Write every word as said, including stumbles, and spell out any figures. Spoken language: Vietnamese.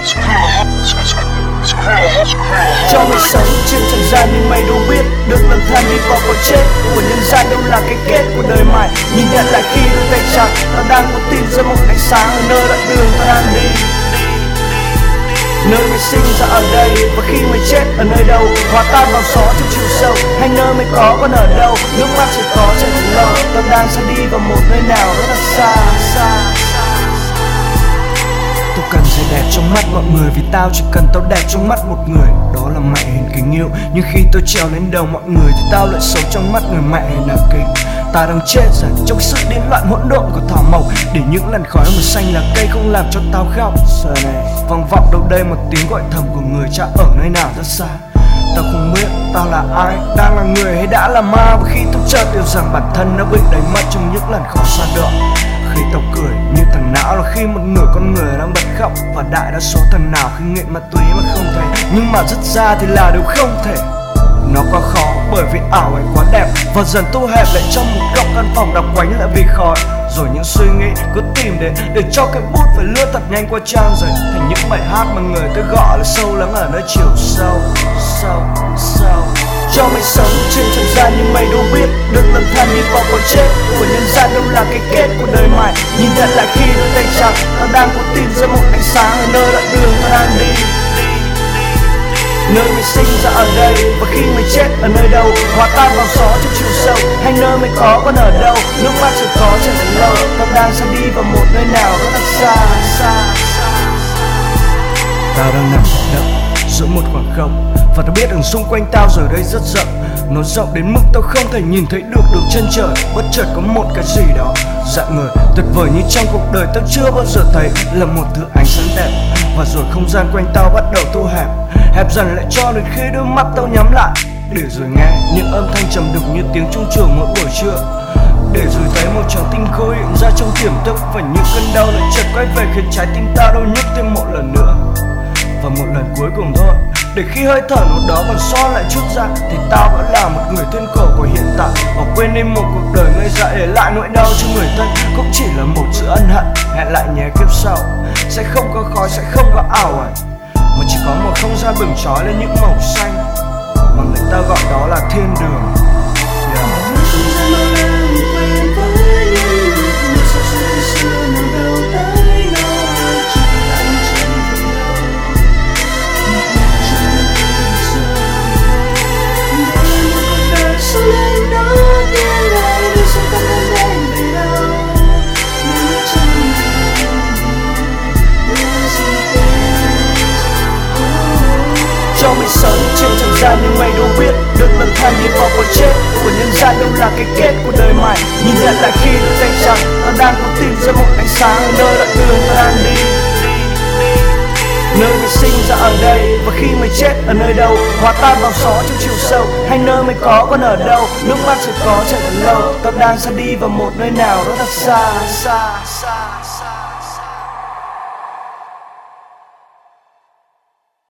Cho mày sống trên trần gian nhưng mày đâu biết được lần than đi vào cõi chết của nhân gian đâu là cái kết của đời mày. Nhìn nhận lại khi đôi tay chặt, tao đang muốn tìm ra một ánh sáng ở nơi đoạn đường tao đang đi. Nơi mày sinh ra ở đây và khi mày chết ở nơi đâu, hòa tan vào gió trong chiều sâu, hay nơi mày có còn ở đâu, nước mắt chỉ có trên thật lâu. Tao đang sẽ đi vào một nơi nào rất là xa xa. Tôi cần gì đẹp trong mắt mọi người vì tao chỉ cần tao đẹp trong mắt một người, đó là mẹ hình kính yêu. Nhưng khi tôi trèo lên đầu mọi người thì tao lại sống trong mắt người mẹ hình nàng kính. Ta đang chết dần trong sự điên loạn hỗn độn của thảo mộc, để những làn khói màu xanh là cây không làm cho tao khóc. Giờ này vang vọng đâu đây một tiếng gọi thầm của người cha ở nơi nào rất xa. Tao không biết tao là ai, đang là người hay đã là ma. Và khi tôi chợt hiểu rằng bản thân đã bị đánh mất trong những làn khói xa đượm. Khi tao cười như thằng não là khi một nửa con người đang bật khóc. Và đại đa số thằng nào khi nghiện ma túy mà không thể, nhưng mà dứt ra thì là điều không thể. Nó quá khó bởi vì ảo ảnh quá đẹp, và dần thu hẹp lại trong một góc căn phòng đặc quánh lại vì khói. Rồi những suy nghĩ cứ tìm đến để cho cái bút phải lướt thật nhanh qua trang giấy, thành những bài hát mà người tôi gọi là sâu lắng ở nơi chiều sâu, sâu, sâu. Cho mày sống trên trần gian nhưng mày đâu biết được lần than đi vào cõi chết của nhân gian đâu là cái kết của đời mày. Nhìn nhận lại khi đôi tay chặt, tao đang muốn tìm ra một ánh sáng ở nơi đoạn đường tao đang đi. Nơi mày sinh ra ở đây và khi mày chết ở nơi đâu, hòa tan vào gió trong chiều sâu, hay nơi mày có còn ở đâu, nước mắt chỉ có trên thật lâu. Tao đang sẽ đi vào một nơi nào rất là xa xa. Tao đang nằm bất động giữa một khoảng không, và tao biết rằng xung quanh tao giờ đây rất rộng. Nó rộng đến mức tao không thể nhìn thấy được đường chân trời. Bất chợt có một cái gì đó dạng người tuyệt vời như trong cuộc đời tao chưa bao giờ thấy, là một thứ ánh sáng đẹp. Và rồi không gian quanh tao bắt đầu thu hẹp, hẹp dần lại cho đến khi đôi mắt tao nhắm lại, để rồi nghe những âm thanh trầm đục như tiếng chuông chùa mỗi buổi trưa. Để rồi thấy một tràng tinh khôi hiện ra trong tiềm thức, và những cơn đau lại chợt quay về khiến trái tim tao đau nhức thêm một lần nữa. Và một lần cuối cùng thôi, để khi hơi thở lúc đó còn son lại chút ra, thì tao vẫn là một người thiên cổ của hiện tại, và quên đi một cuộc đời ngây dại để lại nỗi đau cho người thân. Cũng chỉ là một sự ân hận, hẹn lại nhé kiếp sau. Sẽ không có khói, sẽ không có ảo ảnh, mà chỉ có một không gian bừng trói lên những màu xanh, mà người ta gọi đó là thiên đường. Yeah. Cho mày sống trên trần gian nhưng mày đâu biết được lần than đi vào cõi chết của nhân gian đâu là cái kết của đời mày. Nhìn nhận lại khi đôi tay chặt, tao đang cố tìm ra một ánh sáng ở nơi đoạn đường tao đang đi. Nơi mày sinh ra ở đây và khi mày chết ở nơi đâu, hòa tan vào gió trong chiều sâu, hay nơi mày có còn ở đâu, nước mắt sẽ có chạy thật lâu. Tao đang sẽ đi vào một nơi nào rất là xa xa xa.